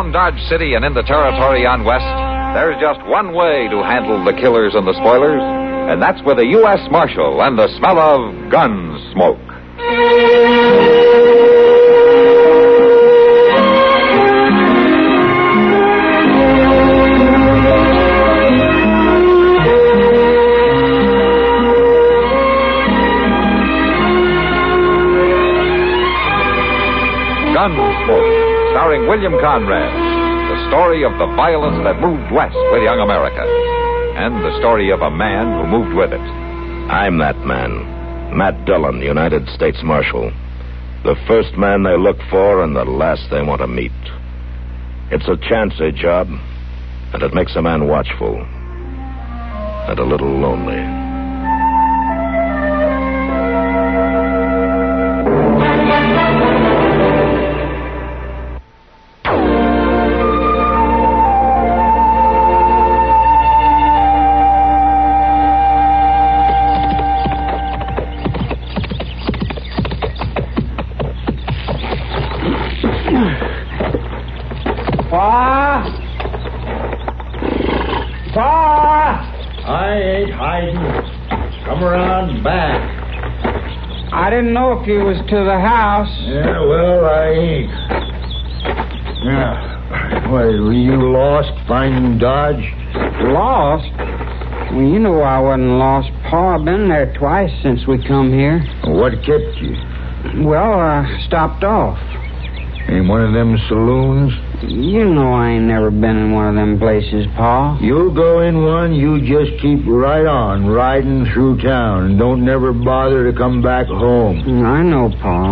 Around Dodge City and in the territory on West, there's just one way to handle the killers and the spoilers, and that's with a U.S. Marshal and the smell of gun smoke. Gunsmoke, starring William Conrad. The story of the violence that moved west with young America. And the story of a man who moved with it. I'm that man. Matt Dillon, United States Marshal. The first man they look for and the last they want to meet. It's a chancy job, and it makes a man watchful. And a little lonely. I didn't know if you was to the house. Yeah, well, I ain't. Yeah. Why, were you lost finding Dodge? Lost? Well, you know I wasn't lost, Pa. I've been there twice since we come here. What kept you? Well, I stopped off. In one of them saloons? You know I ain't never been in one of them places, Pa. You'll go in one, you just keep right on, riding through town, and don't never bother to come back home. I know,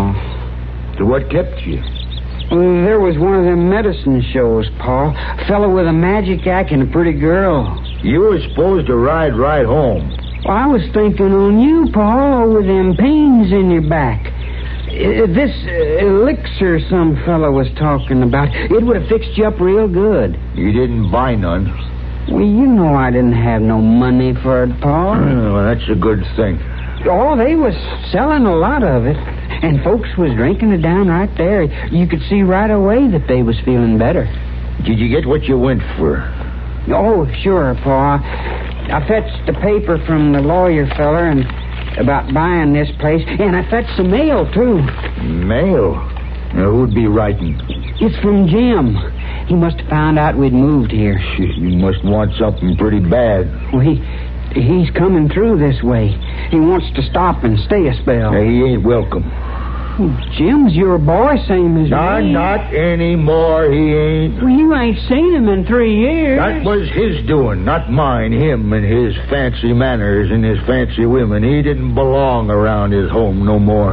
Pa. So what kept you? Well, there was one of them medicine shows, Pa. A fellow with a magic act and a pretty girl. You were supposed to ride right home. Well, I was thinking on you, Pa, with them pains in your back. This elixir some fellow was talking about, it would have fixed you up real good. You didn't buy none. Well, you know I didn't have no money for it, Pa. Well, that's a good thing. Oh, they was selling a lot of it, and folks was drinking it down right there. You could see right away that they was feeling better. Did you get what you went for? Oh, sure, Pa. I fetched the paper from the lawyer feller and about buying this place, and I fetched some mail, too. Mail? Now, who'd be writing? It's from Jim. He must have found out we'd moved here. You must want something pretty bad. Well, he's coming through this way. He wants to stop and stay a spell. He ain't welcome. Well, Jim's your boy, same as me. Not anymore, he ain't. Well, you ain't seen him in 3 years. That was his doing, not mine. Him and his fancy manners and his fancy women. He didn't belong around his home no more.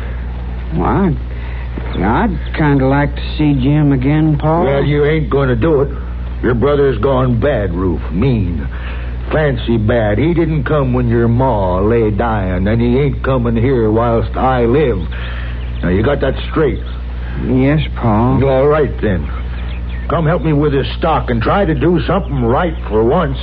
Well, I'd kind of like to see Jim again, Pa. Well, you ain't going to do it. Your brother's gone bad, Ruth. Mean. Fancy bad. He didn't come when your ma lay dying, and he ain't coming here whilst I live. Now, you got that straight? Yes, Pa. All right, then. Come help me with this stock and try to do something right for once.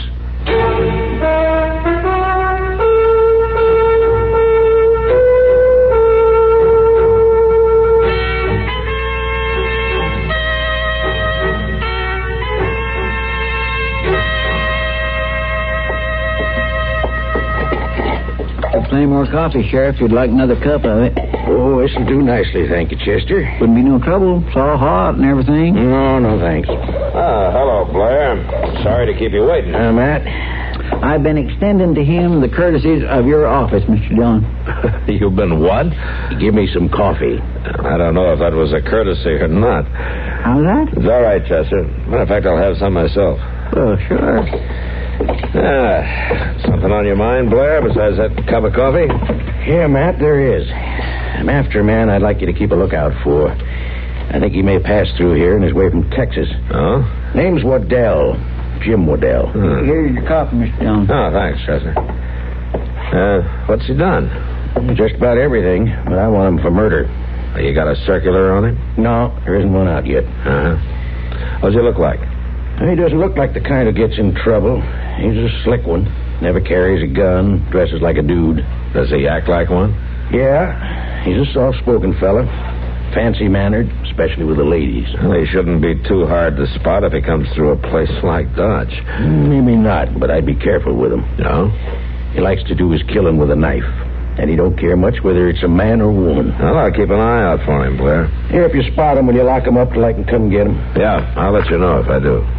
Plenty more coffee, Sheriff. You'd like another cup of it. Oh, this'll do nicely, thank you, Chester. Wouldn't be no trouble. It's all hot and everything. No, thanks. Hello, Blair. Sorry to keep you waiting. Matt? I've been extending to him the courtesies of your office, Mr. Dillon. You've been what? Give me some coffee. I don't know if that was a courtesy or not. How's that? It's all right, Chester. Matter of fact, I'll have some myself. Oh, sure. Something on your mind, Blair, besides that cup of coffee? Yeah, Matt, there is. I'm after a man I'd like you to keep a lookout for. I think he may pass through here on his way from Texas. Oh? Name's Waddell. Jim Waddell. Here's your coffee, Mr. Dillon. Oh, thanks, Chester. What's he done? Just about everything, but I want him for murder. You got a circular on him? No, there isn't one out yet. Uh-huh. What's he look like? He doesn't look like the kind who gets in trouble. He's a slick one. Never carries a gun. Dresses like a dude. Does he act like one? Yeah. He's a soft-spoken fella. fancy-mannered, especially with the ladies. Well, he shouldn't be too hard to spot if he comes through a place like Dodge. Maybe not, but I'd be careful with him. No? He likes to do his killing with a knife, and he don't care much whether it's a man or woman. Well, I'll keep an eye out for him, Blair. Here, if you spot him, will you lock him up till I can come get him? Yeah, I'll let you know if I do.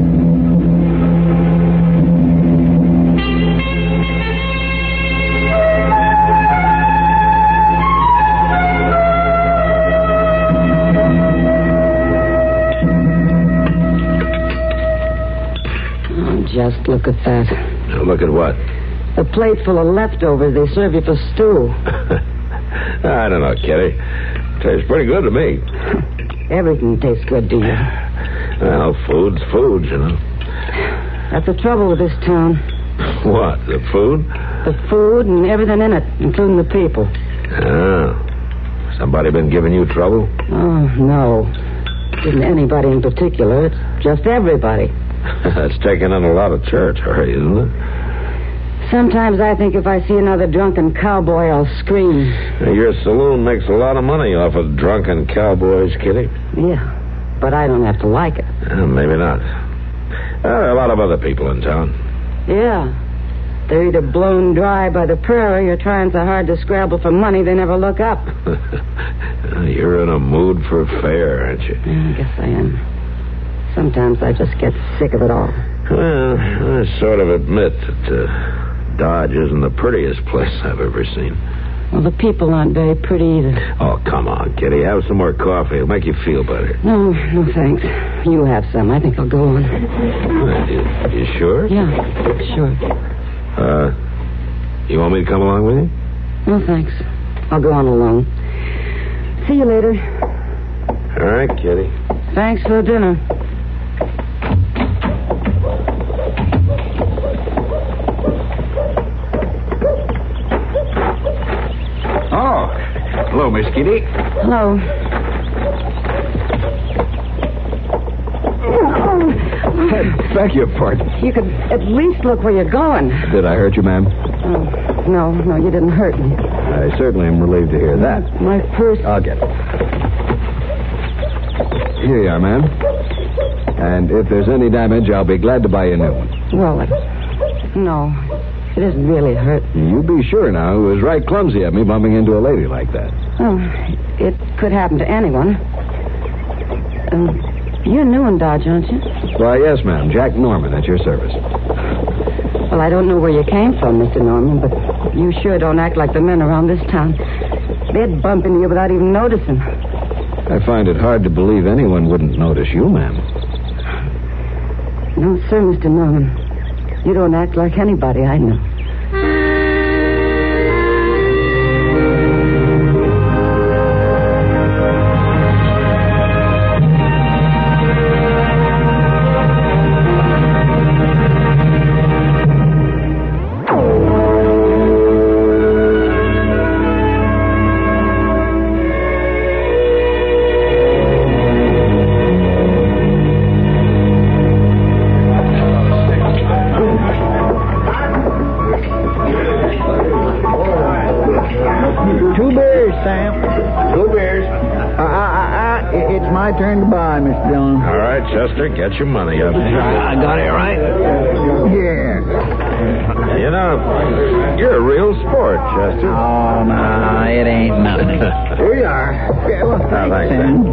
Just look at that. Look at what? A plate full of leftovers they serve you for stew. I don't know, Kitty. Tastes pretty good to me. Everything tastes good to you. Well, food's food, you know. That's the trouble with this town. What, the food? The food and everything in it, including the people. Oh. Somebody been giving you trouble? Oh, no. Isn't anybody in particular. It's just everybody. That's taking in a lot of territory, isn't it? Sometimes I think if I see another drunken cowboy, I'll scream. Your saloon makes a lot of money off of drunken cowboys, Kitty. Yeah, but I don't have to like it. Maybe not. There are a lot of other people in town. Yeah. They're either blown dry by the prairie or trying so hard to scrabble for money they never look up. You're in a mood for fare, aren't you? I guess I am. Sometimes I just get sick of it all. Well, I sort of admit that Dodge isn't the prettiest place I've ever seen. Well, the people aren't very pretty either. Oh, come on, Kitty. Have some more coffee. It'll make you feel better. No, thanks. You have some. I think I'll go on. You sure? Yeah, sure. You want me to come along with you? No, thanks. I'll go on alone. See you later. All right, Kitty. Thanks for dinner. Oh, hello, Miss Kitty. Hello. Beg your pardon. You could at least look where you're going. Did I hurt you, ma'am? No, you didn't hurt me. I certainly am relieved to hear that. My purse. I'll get it. Here you are, ma'am. And if there's any damage, I'll be glad to buy you a new one. Well, no. It isn't really hurt. You be sure now. It was right clumsy of me bumping into a lady like that. Oh, it could happen to anyone. You're new in Dodge, aren't you? Why, yes, ma'am. Jack Norman, at your service. Well, I don't know where you came from, Mr. Norman, but you sure don't act like the men around this town. They'd bump into you without even noticing. I find it hard to believe anyone wouldn't notice you, ma'am. No, sir, Mr. Norman. You don't act like anybody I know. It's my turn to buy, Mr. Dillon. All right, Chester, get your money up. I got it right? Yeah. You know, you're a real sport, Chester. Oh, no, it ain't nothing. Here you are. Yeah, well, thanks, Sam.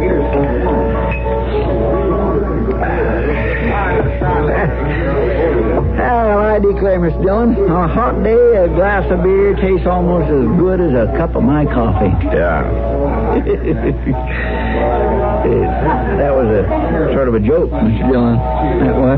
Well, I declare, Miss Dillon, on a hot day, a glass of beer tastes almost as good as a cup of my coffee. Yeah. That was a sort of a joke, Mr. Dillon. That was.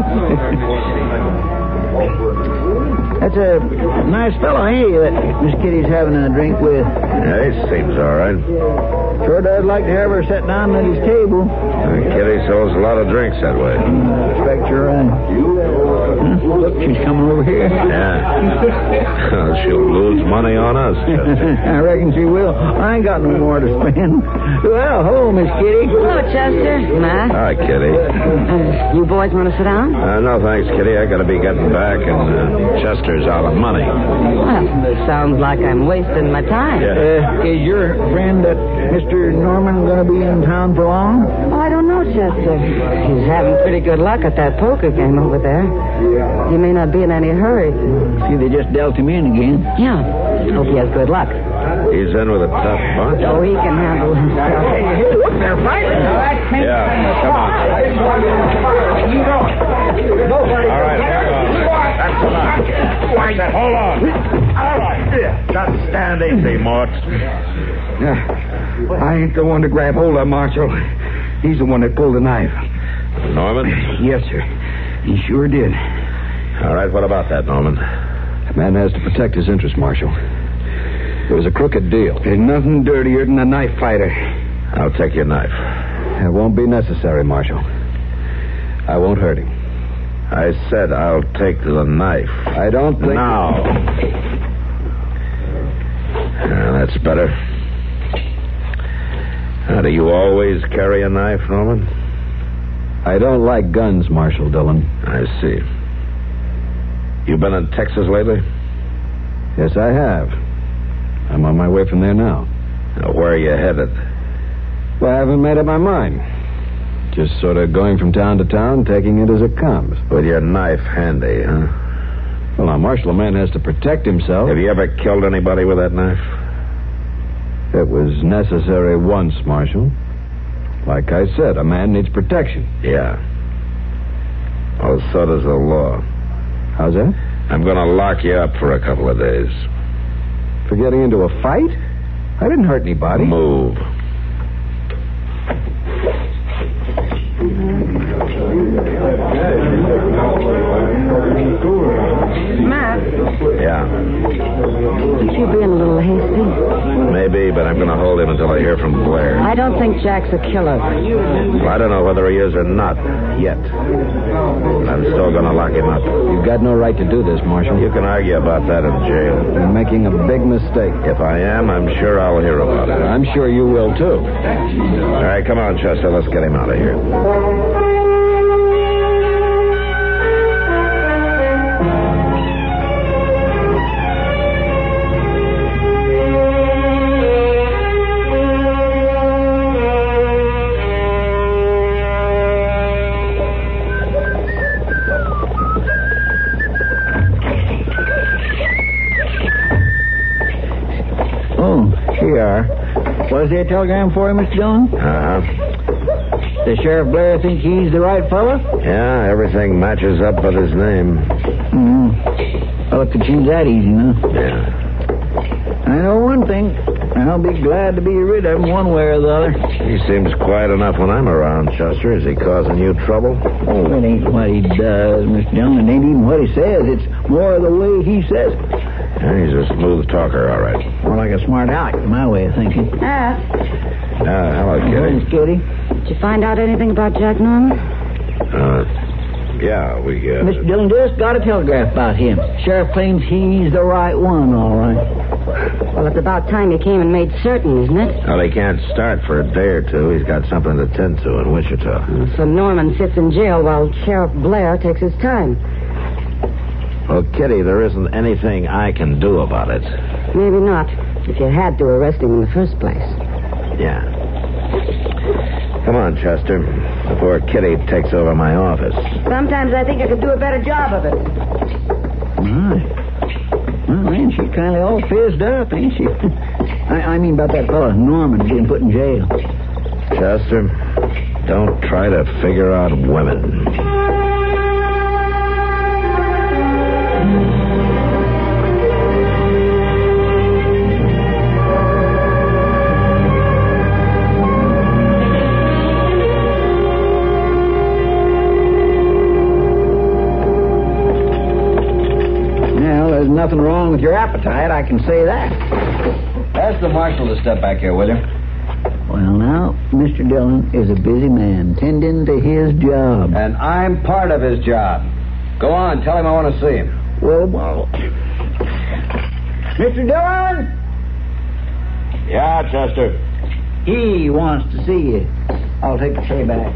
That's a nice fellow, ain't he, that Miss Kitty's having a drink with? Yeah, he seems all right. Sure does like to have her sit down at his table. Kitty sells a lot of drinks that way. I expect you're right. Look, she's coming over here. Yeah. She'll lose money on us, Chester. I reckon she will. I ain't got no more to spend. Well, hello, Miss Kitty. Hello, Chester. Ma. Hi, Kitty. You boys want to sit down? No, thanks, Kitty. I got to be getting back, and Chester's out of money. Well, sounds like I'm wasting my time. Yeah. Is your friend Miss Mr. Norman going to be in town for long? Oh, I don't know, Chester. He's having pretty good luck at that poker game over there. He may not be in any hurry. See, they just dealt him in again. Yeah. Hope he has good luck. He's in with a tough bunch. Oh, he can handle himself. Hey, look, they're fighting. Yeah, come on. All right, hang on. That's enough. Wait, hold on. All right. Just stand easy, Mort. I ain't the one to grab hold of Marshal. He's the one that pulled the knife. Norman? Yes, sir. He sure did. All right, what about that, Norman? The man has to protect his interests, Marshal. It was a crooked deal. There's nothing dirtier than a knife fighter. I'll take your knife. It won't be necessary, Marshal. I won't hurt him. I said I'll take the knife. I don't think... Now. That's better. Do you always carry a knife, Norman? I don't like guns, Marshal Dillon. I see. You been in Texas lately? Yes, I have. I'm on my way from there now. Where are you headed? Well, I haven't made up my mind. Just sort of going from town to town, taking it as it comes. With your knife handy, huh? Well, now, Marshal, a man has to protect himself. Have you ever killed anybody with that knife? It was necessary once, Marshal. Like I said, a man needs protection. Yeah. Well, so does the law. How's that? I'm going to lock you up for a couple of days. For getting into a fight? I didn't hurt anybody. Move. Matt, Yeah. aren't you being a little hasty? Maybe, but I'm going to hold him until I hear from Blair. I don't think Jack's a killer. Well, I don't know whether he is or not yet. I'm still going to lock him up. You've got no right to do this, Marshal. You can argue about that in jail. You're making a big mistake. If I am, I'm sure I'll hear about it. I'm sure you will, too. All right, come on, Chester. Let's get him out of here. Was there a telegram for him, Mr. Dillon? Uh-huh. Does Sheriff Blair think he's the right fellow? Yeah, everything matches up with his name. Well, it could seem that easy, huh? Yeah. I know one thing. I'll be glad to be rid of him one way or the other. He seems quiet enough when I'm around, Chester. Is he causing you trouble? Oh, it ain't what he does, Mr. Dillon. It ain't even what he says. It's more the way he says it. Yeah, he's a smooth talker, all right. More like a smart aleck, my way of thinking. Hello, Kitty. Thanks, Kitty. Did you find out anything about Jack Norman? Yeah, we... Mr. Dillon just got a telegraph about him. Sheriff claims he's the right one, all right. Well, it's about time you came and made certain, isn't it? Well, he can't start for a day or two. He's got something to tend to in Wichita. So Norman sits in jail while Sheriff Blair takes his time. Well, Kitty, there isn't anything I can do about it. Maybe not, if you had to arrest him in the first place. Yeah. Come on, Chester, before Kitty takes over my office. Sometimes I think I could do a better job of it. My. Well, man, she's kind of all fizzed up, ain't she? I mean about that fellow Norman being put in jail. Chester, don't try to figure out women. Nothing wrong with your appetite, I can say that. Ask the marshal to step back here, will you? Well, now, Mr. Dillon is a busy man, tending to his job. And I'm part of his job. Go on, tell him I want to see him. Well... Mr. Dillon? Yeah, Chester. He wants to see you. I'll take the tray back.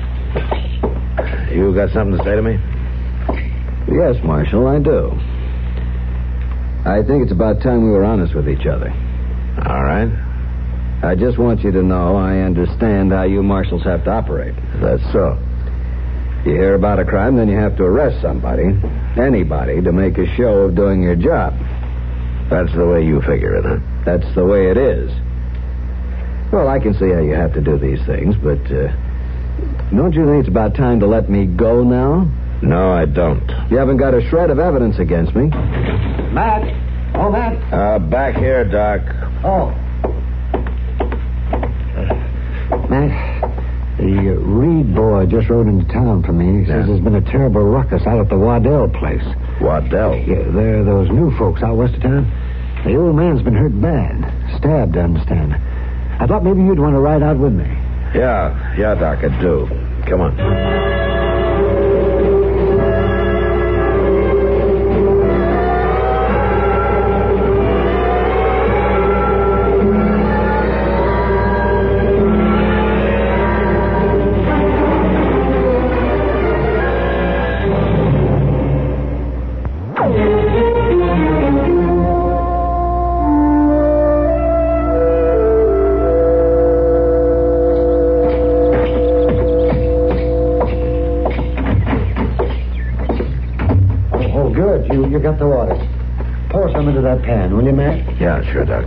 You got something to say to me? Yes, Marshal, I do. I think it's about time we were honest with each other. All right. I just want you to know I understand how you marshals have to operate. That's so. You hear about a crime, then you have to arrest somebody, anybody, to make a show of doing your job. That's the way you figure it, huh? That's the way it is. Well, I can see how you have to do these things, but don't you think it's about time to let me go now? No, I don't. You haven't got a shred of evidence against me. Matt. Oh, Matt. Back here, Doc. Oh. Matt, the Reed boy just rode into town for me. He says there's been a terrible ruckus out at the Waddell place. Waddell? Yeah, they're those new folks out west of town. The old man's been hurt bad. Stabbed, I understand. I thought maybe you'd want to ride out with me. Yeah, Doc, I do. Come on. You got the water. Pour some into that pan, will you, Matt? Yeah, sure, Doc.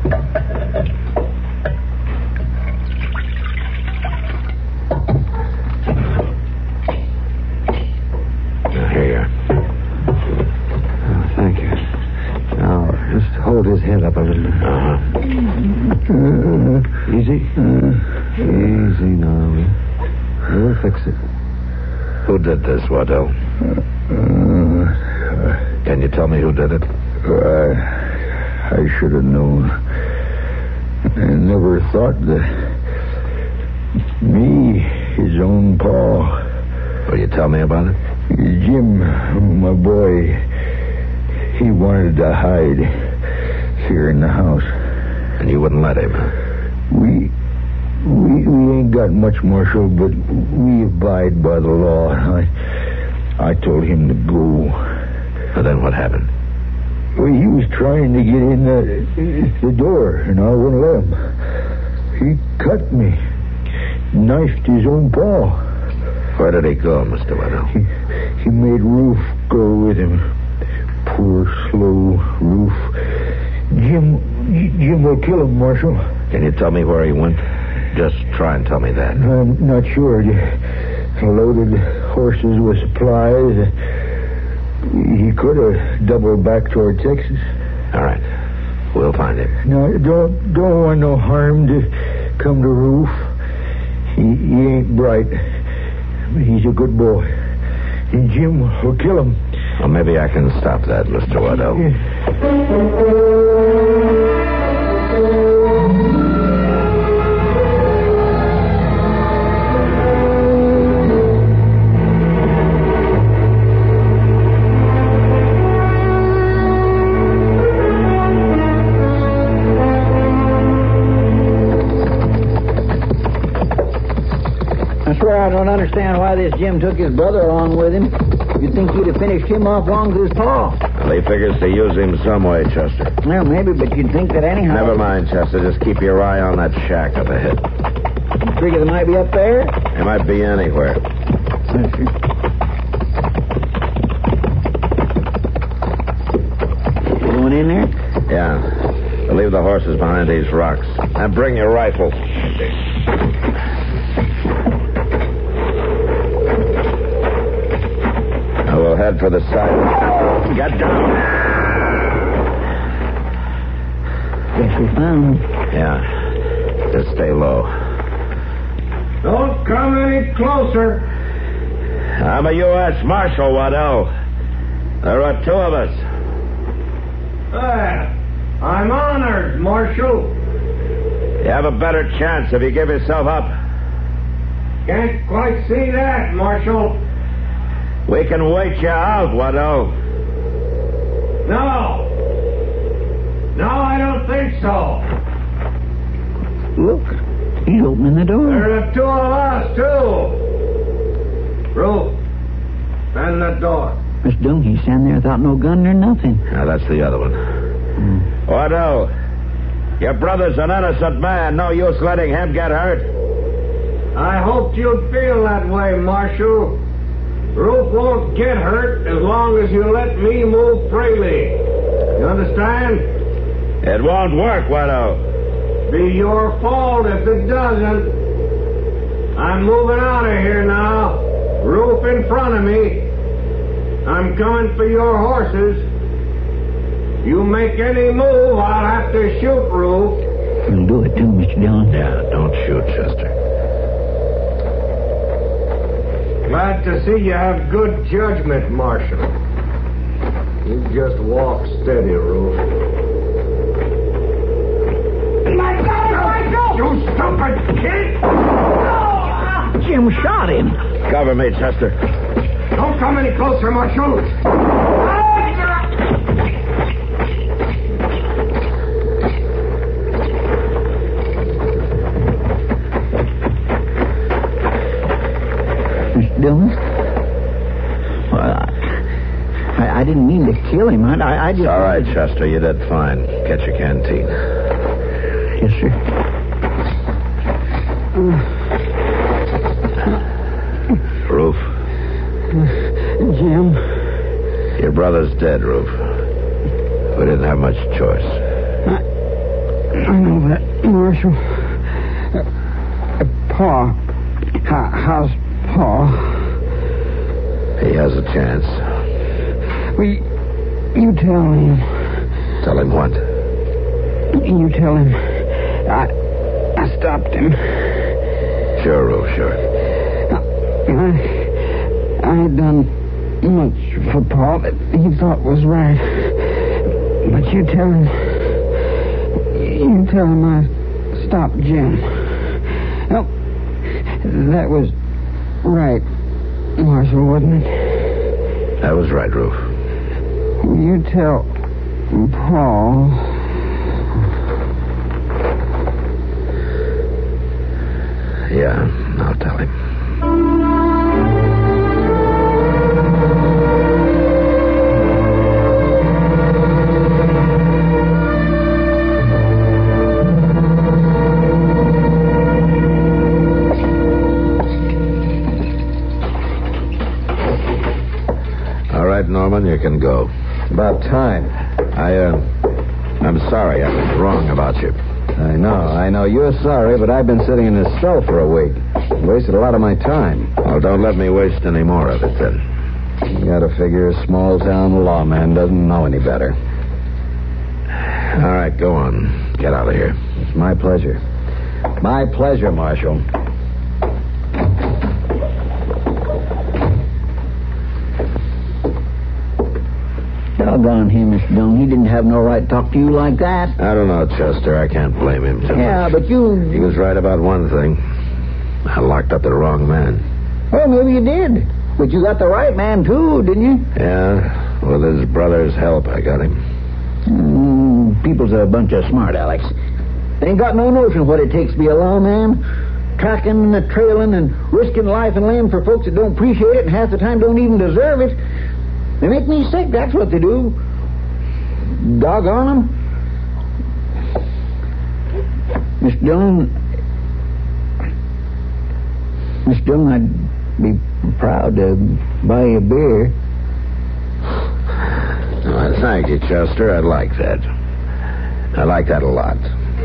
Now, here you are. Oh, thank you. Now, just hold his head up a little. Easy. Easy now. We'll fix it. Who did this, Waddell? Can you tell me who did it? I should have known. I never thought that me, his own pa. Will you tell me about it? Jim, my boy, he wanted to hide here in the house. And you wouldn't let him, huh? We ain't got much, Marshal, but we abide by the law. I told him to go. And then what happened? Well, he was trying to get in the door, and I wouldn't let him. He cut me. Knifed his own paw. Where did he go, Mr. Waddell? He made Rufe go with him. Poor, slow Rufe. Jim will kill him, Marshal. Can you tell me where he went? Just try and tell me that. I'm not sure. Loaded horses with supplies. He could have doubled back toward Texas. All right. We'll find him. No, don't want no harm to come to Rufe. He ain't bright. But he's a good boy. And Jim will kill him. Well, maybe I can stop that, Mr. Waddell. I don't understand why this Jim took his brother along with him. You'd think he'd have finished him off long with his paw. Well, he figures to use him some way, Chester. Well, maybe, but you'd think that anyhow. Never mind, Chester. Just keep your eye on that shack up ahead. You figure they might be up there? They might be anywhere. Going in there? Yeah. We'll leave the horses behind these rocks. And bring your rifle. We'll head for the side. Get down. Guess we found him. Yeah. Just stay low. Don't come any closer. I'm a U.S. Marshal, Waddell. There are two of us. I'm honored, Marshal. You have a better chance if you give yourself up. Can't quite see that, Marshal. We can wait you out, Waddell. No, I don't think so. Look, he's opening the door. There are two of us, too. Rufe, man that door. Miss Dillon, he's standing there without no gun or nothing. Now, that's the other one. Waddell, Your brother's an innocent man. No use letting him get hurt. I hoped you'd feel that way, Marshal. Rufe won't get hurt as long as you let me move freely. You understand? It won't work, Widow. Be your fault if it doesn't. I'm moving out of here now. Rufe in front of me. I'm coming for your horses. You make any move, I'll have to shoot Rufe. You'll do it too, Mr. Dillon. Yeah, don't shoot, Chester. Glad to see you have good judgment, Marshal. You just walk steady, Rufe. My God, Marshal! You stupid kid! Jim shot him. Cover me, Chester. Don't come any closer, Marshal. Mr. Dillon? Well, I didn't mean to kill him. I just... All right, Chester, you did fine. Get your canteen. Yes, sir. Rufe, Jim. your brother's dead, Rufe. We didn't have much choice. I know that, Marshal. Pa. How's Pa? He has a chance. You tell him. Tell him what? You tell him. I stopped him. Sure, Rufe, sure. I had done much for Pa that he thought was right. But you tell him I stopped Jim. Well, that was right, Marshal, wasn't it? That was right, Rufe. You tell Paul. Yeah, I'll tell him. All right, Norman, you can go. About time. I'm sorry. I was wrong about you. I know. You're sorry, but I've been sitting in this cell for a week. Wasted a lot of my time. Well, don't let me waste any more of it, then. You gotta figure a small-town lawman doesn't know any better. All right, go on. Get out of here. It's my pleasure. My pleasure, Marshal. Doggone him, Mr. Dillon. He didn't have no right to talk to you like that. I don't know, Chester. I can't blame him too Yeah, much. but you... He was right about one thing. I locked up the wrong man. Well, maybe you did. But you got the right man, too, didn't you? Yeah, with his brother's help, I got him. People's a bunch of smart Alex. They ain't got no notion what it takes to be a lawman. Tracking and trailing and risking life and limb for folks that don't appreciate it and half the time don't even deserve it. They make me sick, that's what they do. Doggone them. Mr. Dillon, I'd be proud to buy you a beer. Well, thank you, Chester. I like that. I like that a lot.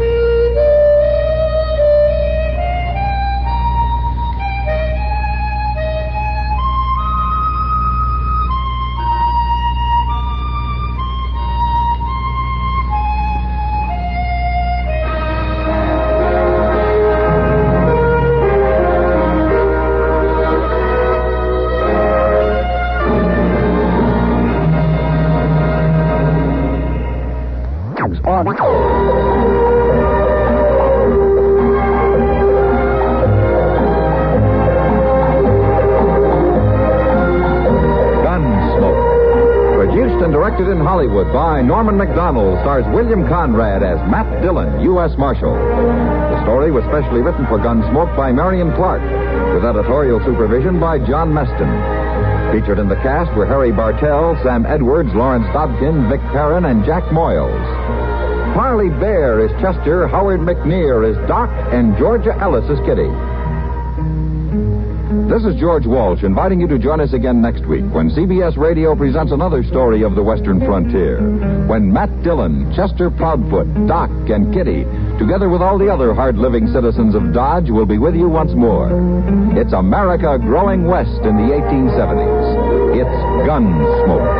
Directed in Hollywood by Norman Macdonald, stars William Conrad as Matt Dillon, U.S. Marshal. The story was specially written for Gunsmoke by Marion Clark, with editorial supervision by John Meston. Featured in the cast were Harry Bartell, Sam Edwards, Lawrence Dobkin, Vic Perrin, and Jack Moyles. Parley Bear is Chester, Howard McNear is Doc, and Georgia Ellis is Kitty. This is George Walsh inviting you to join us again next week when CBS Radio presents another story of the Western frontier. When Matt Dillon, Chester Proudfoot, Doc, and Kitty, together with all the other hard-living citizens of Dodge, will be with you once more. It's America growing west in the 1870s. It's Gunsmoke.